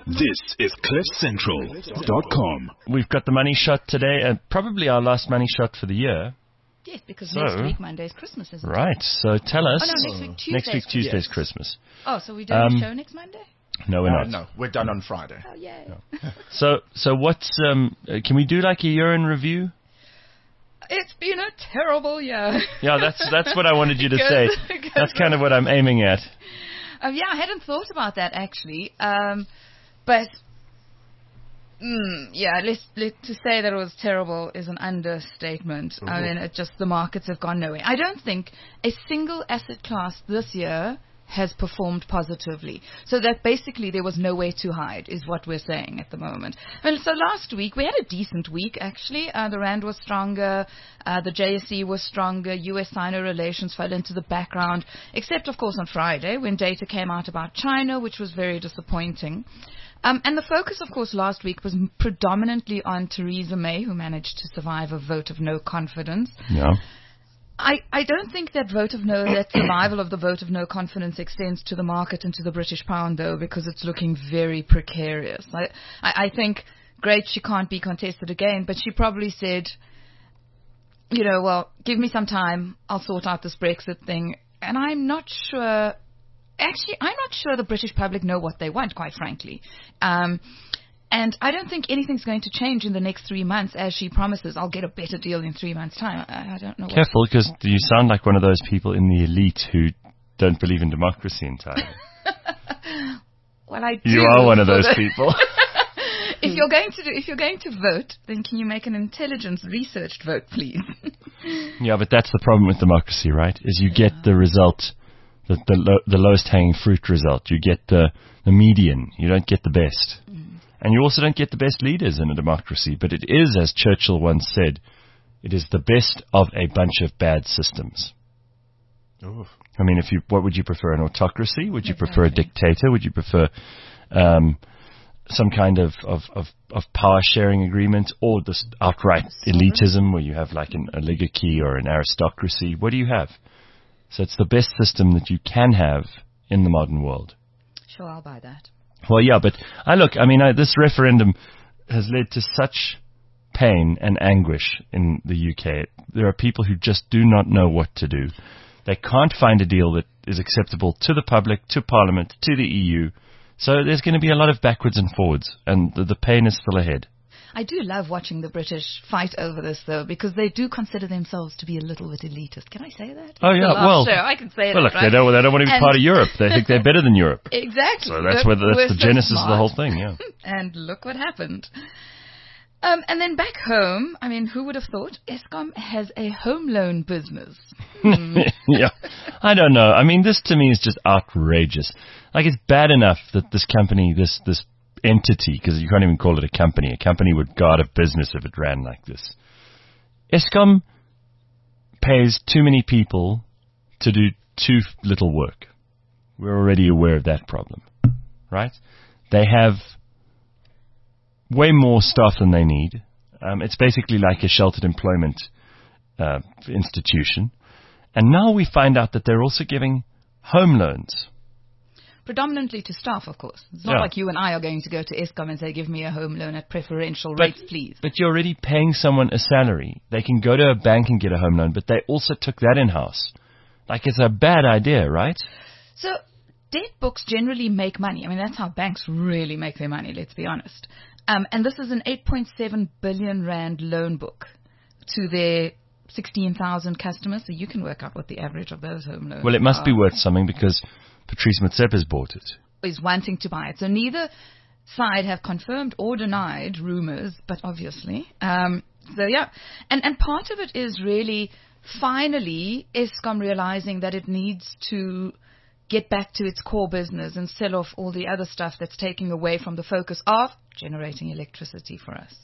This is CliffCentral.com. We've got the money shot today, and probably our last money shot for the year. Yes, because next week Monday is Christmas, isn't it? Right, so tell us. Oh, no, next week Tuesday's Christmas. Oh, so we don't show next Monday? No, we're not. No, we're done on Friday. Oh, yay. No. So what's, can we do like a year in review? It's been a terrible year. Yeah, that's what I wanted you to say. That's kind of what I'm aiming at. Yeah, I hadn't thought about that actually. But to say that it was terrible is an understatement. Ooh. I mean, the markets have gone nowhere. I don't think a single asset class this year has performed positively. So that basically there was no way to hide is what we're saying at the moment. Well, so last week we had a decent week actually. The Rand was stronger, the JSE was stronger, US-China relations fell into the background, except of course on Friday when data came out about China, which was very disappointing. And the focus, of course, last week was predominantly on Theresa May, who managed to survive a vote of no confidence. Yeah. I don't think that survival of the vote of no confidence extends to the market and to the British pound, though, because it's looking very precarious. I think, great, she can't be contested again, but she probably said, well, give me some time, I'll sort out this Brexit thing. And I'm not sure the British public know what they want, quite frankly. And I don't think anything's going to change in the next 3 months, as she promises. I'll get a better deal in 3 months' time. I don't know. Careful, because you sound like one of those people in the elite who don't believe in democracy entirely. Well, I do. You are one of those people. If you're going to vote, then can you make an intelligence-researched vote, please? Yeah, but that's the problem with democracy, right? Is you get the result, the lowest hanging fruit result. You get the median. You don't get the best. And you also don't get the best leaders in a democracy. But it is, as Churchill once said, it is the best of a bunch of bad systems. Ooh. I mean, what would you prefer, an autocracy? Would you prefer a dictator? Would you prefer some kind of power-sharing agreement, or just outright elitism where you have like an oligarchy or an aristocracy? What do you have? So it's the best system that you can have in the modern world. Sure, I'll buy that. Well, yeah, but this referendum has led to such pain and anguish in the UK. There are people who just do not know what to do. They can't find a deal that is acceptable to the public, to Parliament, to the EU. So there's going to be a lot of backwards and forwards, and the pain is still ahead. I do love watching the British fight over this, though, because they do consider themselves to be a little bit elitist. Can I say that? Oh, yeah, well... Show. I can say well, that, look, right? they don't want to be part of Europe. They think they're better than Europe. Exactly. So that's the genesis of the whole thing, yeah. And look what happened. And then back home, I mean, who would have thought Eskom has a home loan business? Yeah, I don't know. I mean, this to me is just outrageous. Like, it's bad enough that this company, this entity, because you can't even call it a company. A company would go out of business if it ran like this. Eskom pays too many people to do too little work. We're already aware of that problem, right? They have way more staff than they need. It's basically like a sheltered employment institution. And now we find out that they're also giving home loans. Predominantly to staff, of course. It's not like you and I are going to go to Eskom and say, give me a home loan at preferential rates, please. But you're already paying someone a salary. They can go to a bank and get a home loan, but they also took that in-house. Like, it's a bad idea, right? So debt books generally make money. I mean, that's how banks really make their money, let's be honest. And this is an 8.7 billion rand loan book to their 16,000 customers. So you can work out what the average of those home loans are. Well, it must be worth something because Patrice Motsepe's bought it. Is wanting to buy it. So neither side have confirmed or denied rumors, but obviously. So yeah. And part of it is really finally Eskom realizing that it needs to get back to its core business and sell off all the other stuff that's taking away from the focus of generating electricity for us.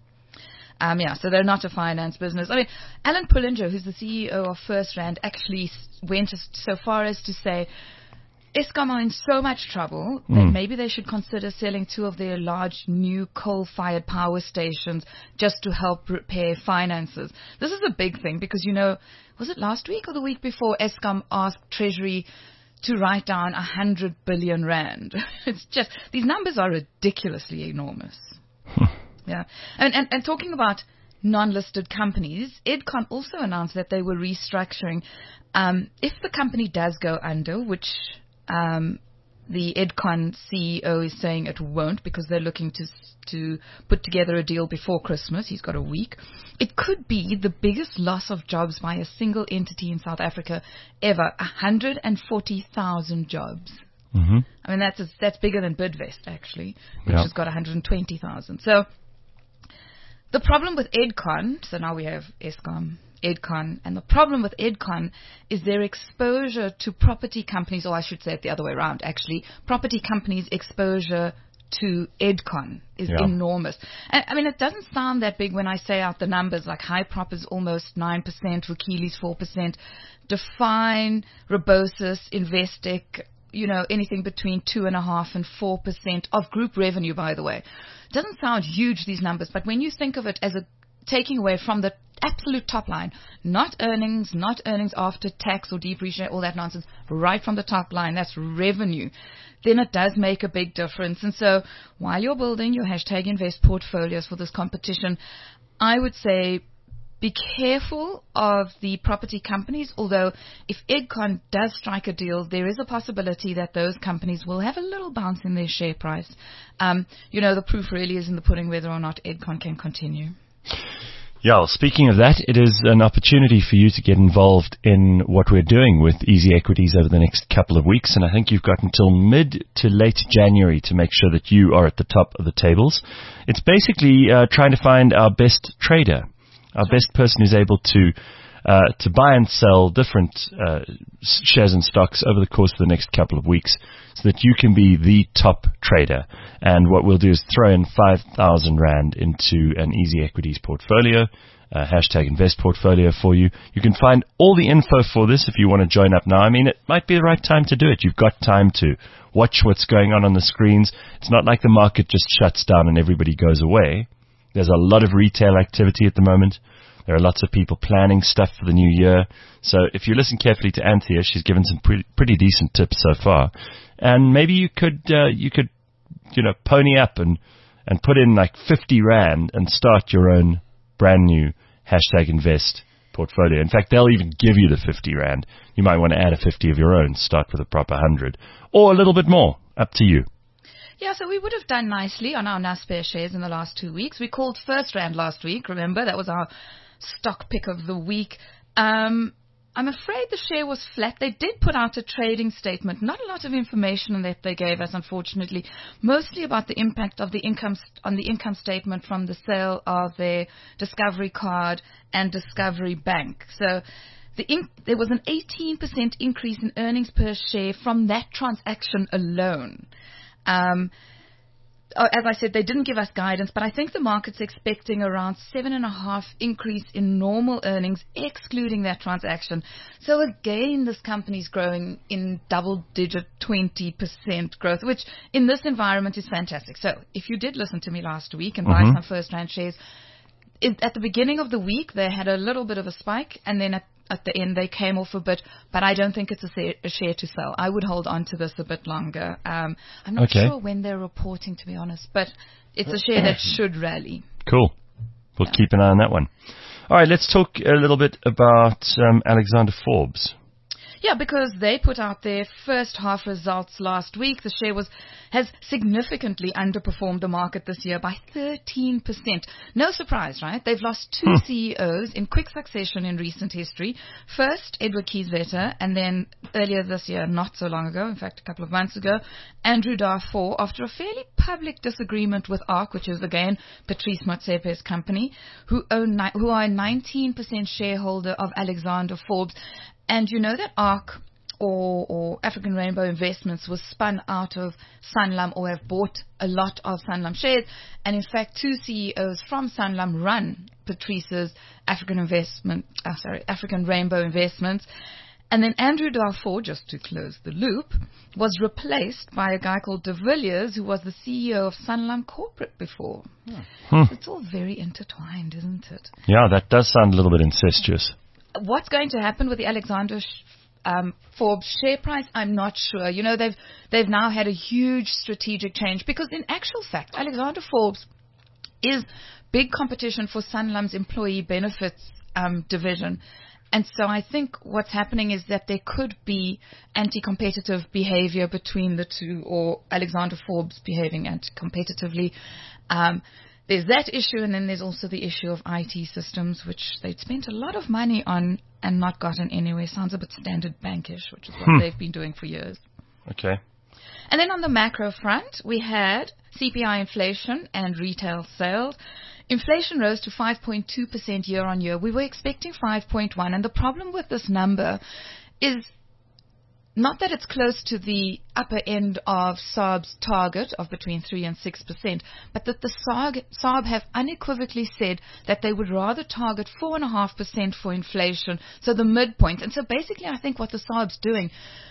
So they're not a finance business. I mean, Alan Pullinger, who's the CEO of First Rand, actually went so far as to say Eskom are in so much trouble that maybe they should consider selling 2 of their large new coal-fired power stations just to help repair finances. This is a big thing because, was it last week or the week before Eskom asked Treasury to write down 100 billion rand. It's just, these numbers are ridiculously enormous. Yeah. And talking about non-listed companies, Edcon also announced that they were restructuring. If the company does go under, which the Edcon CEO is saying it won't because they're looking to put together a deal before Christmas. He's got a week. It could be the biggest loss of jobs by a single entity in South Africa ever. 140,000 jobs. Mm-hmm. I mean, that's bigger than Bidvest, actually, which has got 120,000. So the problem with Edcon, so now we have Eskom, Edcon, and the problem with Edcon is their exposure to property companies, or I should say it the other way around, actually. Property companies' exposure to Edcon is enormous. And, I mean, it doesn't sound that big when I say out the numbers, like Hyprop is almost 9%, Vukile's 4%, Define, Robosis, Investec, anything between 2.5% and 4% of group revenue, by the way. It doesn't sound huge, these numbers, but when you think of it as taking away from the absolute top line, not earnings after tax or depreciation, all that nonsense, right from the top line, that's revenue, then it does make a big difference. And so while you're building your #invest portfolios for this competition, I would say be careful of the property companies, although if Edcon does strike a deal, there is a possibility that those companies will have a little bounce in their share price. The proof really is in the pudding whether or not Edcon can continue. Yeah, well, speaking of that, it is an opportunity for you to get involved in what we're doing with Easy Equities over the next couple of weeks. And I think you've got until mid to late January to make sure that you are at the top of the tables. It's basically trying to find our best trader, our best person who's able to buy and sell different shares and stocks over the course of the next couple of weeks so that you can be the top trader. And what we'll do is throw in 5,000 Rand into an Easy Equities portfolio, #invest portfolio for you. You can find all the info for this if you want to join up now. I mean, it might be the right time to do it. You've got time to watch what's going on the screens. It's not like the market just shuts down and everybody goes away. There's a lot of retail activity at the moment. There are lots of people planning stuff for the new year. So if you listen carefully to Anthea, she's given some pretty decent tips so far. And maybe you could pony up and put in like 50 Rand and start your own brand new #invest portfolio. In fact, they'll even give you the 50 Rand. You might want to add a 50 of your own, start with a proper 100 or a little bit more, up to you. Yeah, so we would have done nicely on our Naspers shares in the last 2 weeks. We called First Rand last week, remember? That was our stock pick of the week. I'm afraid the share was flat. They did put out a trading statement. Not a lot of information that they gave us, unfortunately. Mostly about the impact of the income statement from the sale of their Discovery Card and Discovery Bank. So there was an 18% increase in earnings per share from that transaction alone. As I said, they didn't give us guidance, but I think the market's expecting around 7.5% increase in normal earnings, excluding that transaction. So again, this company's growing in double-digit 20% growth, which in this environment is fantastic. So if you did listen to me last week and buy some First Rand shares, at the beginning of the week, they had a little bit of a spike, and then at the end, they came off a bit, but I don't think it's a share to sell. I would hold on to this a bit longer. I'm not sure when they're reporting, to be honest, but it's a share that should rally. Cool. We'll keep an eye on that one. All right, let's talk a little bit about Alexander Forbes. Yeah, because they put out their first half results last week. The share has significantly underperformed the market this year by 13%. No surprise, right? They've lost two CEOs in quick succession in recent history. First, Edward Kieswetter, and then earlier this year, not so long ago, in fact, a couple of months ago, Andrew Darfour, after a fairly public disagreement with ARC, which is, again, Patrice Motsepe's company, who are a 19% shareholder of Alexander Forbes. And you know that ARC or African Rainbow Investments was spun out of Sanlam or have bought a lot of Sanlam shares. And in fact, two CEOs from Sanlam run Patrice's African Rainbow Investments. And then Andrew Darfour, just to close the loop, was replaced by a guy called De Villiers, who was the CEO of Sanlam Corporate before. It's all very intertwined, isn't it? Yeah, that does sound a little bit incestuous. What's going to happen with the Alexander Forbes share price, I'm not sure. You know, they've now had a huge strategic change because in actual fact, Alexander Forbes is big competition for Sanlam's employee benefits division. And so I think what's happening is that there could be anti-competitive behavior between the two, or Alexander Forbes behaving anti-competitively. There's that issue, and then there's also the issue of IT systems, which they'd spent a lot of money on and not gotten anywhere. Sounds a bit standard bankish, which is what they've been doing for years. Okay. And then on the macro front, we had CPI inflation and retail sales. Inflation rose to 5.2% year on year. We were expecting 5.1%, and the problem with this number is not that it's close to the upper end of SARB's target of between 3 and 6%, but that the SARB have unequivocally said that they would rather target 4.5% for inflation, so the midpoint. And so basically I think what the SARB's doing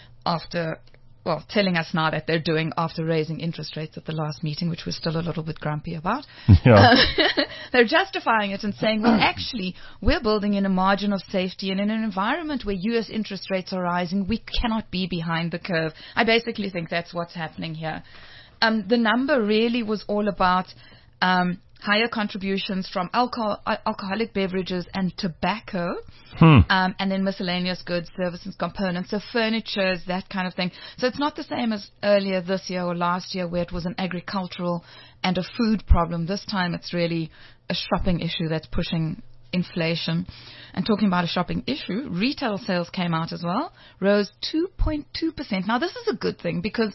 telling us now that they're doing after raising interest rates at the last meeting, which we're still a little bit grumpy about. Yeah. They're justifying it and saying, well, actually, we're building in a margin of safety, and in an environment where U.S. interest rates are rising, we cannot be behind the curve. I basically think that's what's happening here. The number really was all about higher contributions from alcoholic beverages and tobacco, and then miscellaneous goods, services, components, so furniture, that kind of thing. So it's not the same as earlier this year or last year where it was an agricultural and a food problem. This time it's really a shopping issue that's pushing inflation. And talking about a shopping issue, retail sales came out as well, rose 2.2%. Now this is a good thing because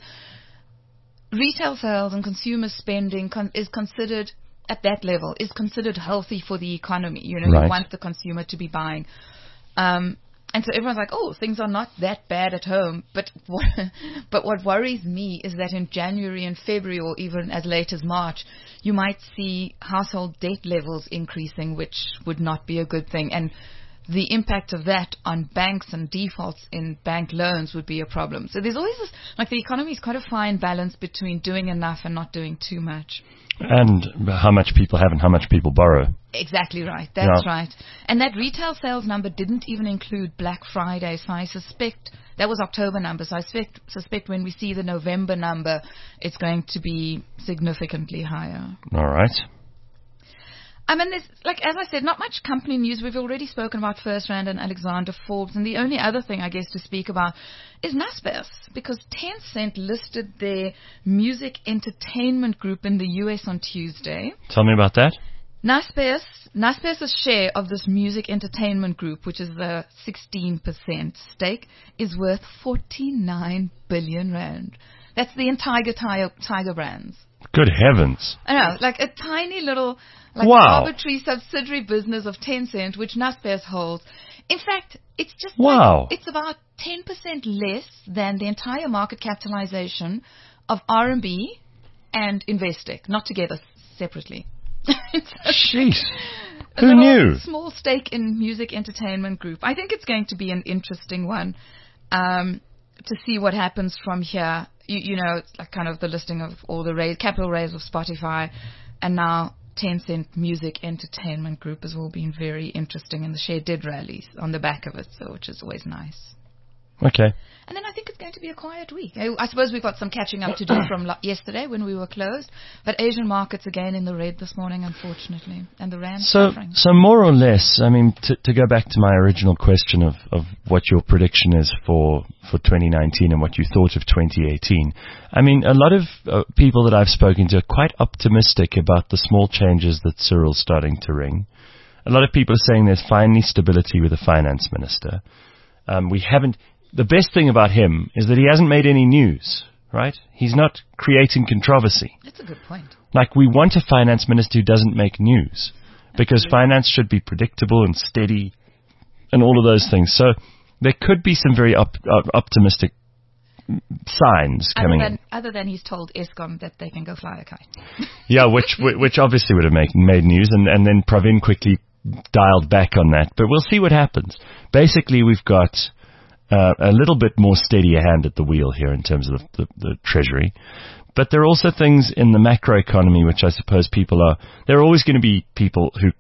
retail sales and consumer spending is considered at that level, is considered healthy for the economy. You know, Right. You want the consumer to be buying. And so everyone's like, oh, things are not that bad at home. But what worries me is that in January and February, or even as late as March, you might see household debt levels increasing, which would not be a good thing. And the impact of that on banks and defaults in bank loans would be a problem. So there's always this, like the economy is quite a fine balance between doing enough and not doing too much. And how much people have and how much people borrow. Exactly right. That's Yeah. right. And that retail sales number didn't even include Black Friday, so I suspect that was October number. So I suspect when we see the November number, it's going to be significantly higher. All right. I mean, there's, like, as I said, not much company news. We've already spoken about FirstRand and Alexander Forbes. And the only other thing, I guess, to speak about is Naspers, because Tencent listed their music entertainment group in the U.S. on Tuesday. Tell me about that. Naspers' share of this music entertainment group, which is the 16% stake, is worth 49 billion rand. That's the entire Tiger Brands. Good heavens. I know, like a tiny little, Wow. arbitrary subsidiary business of Tencent, which Naspers holds. In fact, it's just Wow. it's about 10% less than the entire market capitalization of RMB and Investec, not together, separately. Jeez. A Who little knew? small stake in music entertainment group. I think it's going to be an interesting one to see what happens from here. You know, it's like kind of the listing of all the capital raise of Spotify, and now Tencent Music Entertainment Group has all been very interesting, and the share did rally on the back of it, so which is always nice. Okay. And then I think it's going to be a quiet week. I suppose we've got some catching up to do from yesterday when we were closed, but Asian markets again in the red this morning, unfortunately, and the rand suffering. So more or less, I mean, to go back to my original question of what your prediction is for 2019 and what you thought of 2018, I mean, a lot of people that I've spoken to are quite optimistic about the small changes that Cyril's starting to ring. A lot of people are saying there's finally stability with the finance minister. The best thing about him is that he hasn't made any news, right? He's not creating controversy. That's a good point. Like, we want a finance minister who doesn't make news, because finance should be predictable and steady and all of those things. So there could be some very optimistic signs coming in. Other than he's told Eskom that they can go fly a kite. Yeah, which obviously would have made news, and then Pravin quickly dialed back on that. But we'll see what happens. Basically, we've got a little bit more steady hand at the wheel here in terms of the Treasury. But there are also things in the macroeconomy which I suppose there are always going to be people who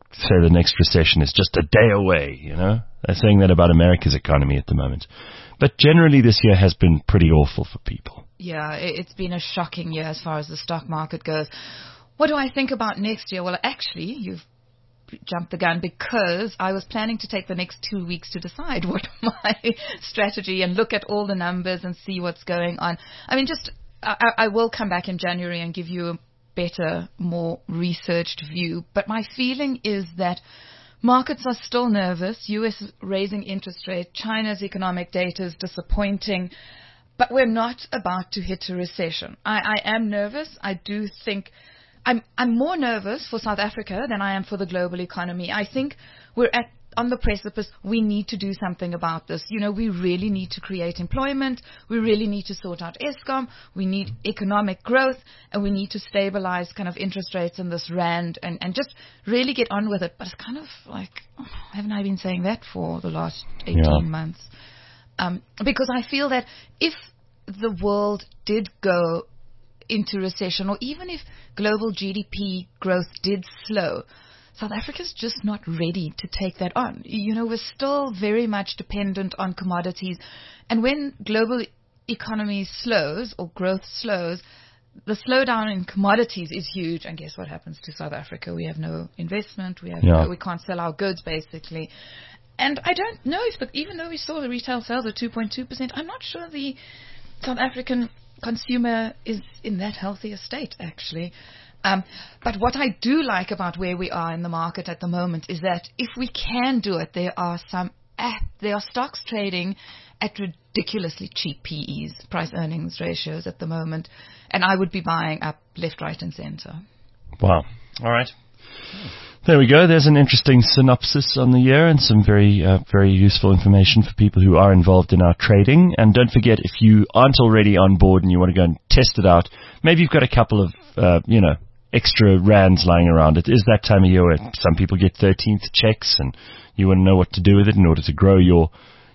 say the next recession is just a day away, They're saying that about America's economy at the moment. But generally this year has been pretty awful for people. Yeah, it's been a shocking year as far as the stock market goes. What do I think about next year? Well, actually, you've jumped the gun, because I was planning to take the next 2 weeks to decide what my strategy and look at all the numbers and see what's going on. I mean, I will come back in January and give you a better, more researched view. But my feeling is that markets are still nervous. US is raising interest rate. China's economic data is disappointing. But we're not about to hit a recession. I am nervous. I do think I'm more nervous for South Africa than I am for the global economy. I think we're on the precipice. We need to do something about this. We really need to create employment. We really need to sort out Eskom. We need economic growth, and we need to stabilize kind of interest rates in this rand and just really get on with it. But it's kind of like, haven't I been saying that for the last 18 months? Because I feel that if the world did go into recession, or even if global GDP growth did slow, South Africa's just not ready to take that on. We're still very much dependent on commodities. And when global economy slows or growth slows, the slowdown in commodities is huge. And guess what happens to South Africa? We have no investment. We can't sell our goods, basically. And I don't know but even though we saw the retail sales at 2.2%, I'm not sure the South African consumer is in that healthy a state, actually. But what I do like about where we are in the market at the moment is that if we can do it, there are stocks trading at ridiculously cheap PEs, price earnings ratios at the moment, and I would be buying up left, right, and center. Wow. All right. There we go. There's an interesting synopsis on the year and some very, very useful information for people who are involved in our trading. And don't forget, if you aren't already on board and you want to go and test it out, maybe you've got a couple of, extra rands lying around. It is that time of year where some people get 13th checks and you want to know what to do with it in order to grow your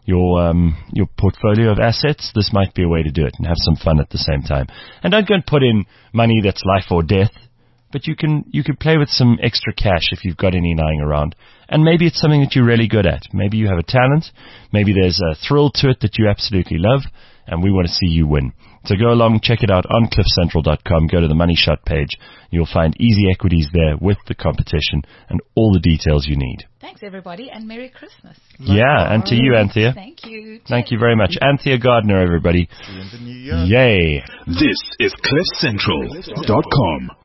portfolio of assets. This might be a way to do it and have some fun at the same time. And don't go and put in money that's life or death. But you can play with some extra cash if you've got any lying around. And maybe it's something that you're really good at. Maybe you have a talent. Maybe there's a thrill to it that you absolutely love. And we want to see you win. So go along, check it out on cliffcentral.com. Go to the Money Shot page. You'll find easy equities there with the competition and all the details you need. Thanks, everybody, and Merry Christmas. Yeah, and to you, Anthea. Thank you. Thank you very much. Anthea Gardner, everybody. See you in the new year. Yay. This is CliffCentral.com.